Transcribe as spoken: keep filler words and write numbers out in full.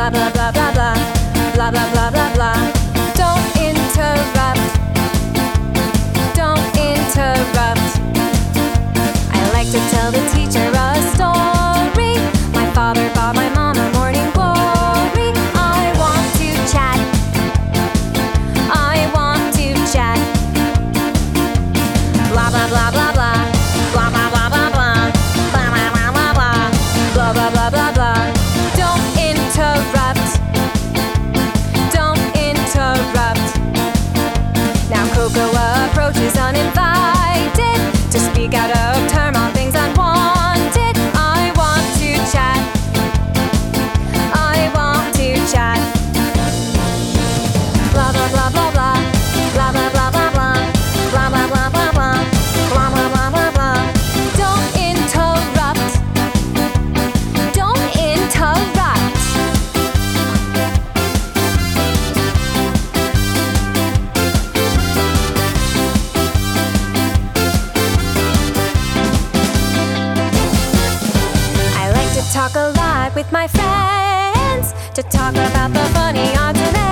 blah blah blah blah blah, blah blah blah blah blah. Don't interrupt, don't interrupt. I like to tell the teacher a story. My father bought my mom a morning glory. I want to chat, I want to chat. Blah blah blah blah blah, blah blah blah blah blah, blah blah blah blah blah, blah blah blah blah blah. Don't interrupt, don't interrupt. Now Coco approaches uninvited to speak out of term on things unwanted. I want to chat, I want to chat. Blah blah blah blah blah, blah blah blah blah blah, blah blah blah blah blah, blah blah blah blah blah. Don't interrupt, don't interrupt. I like to talk a lot with my friends, to talk about the funny odds and ends.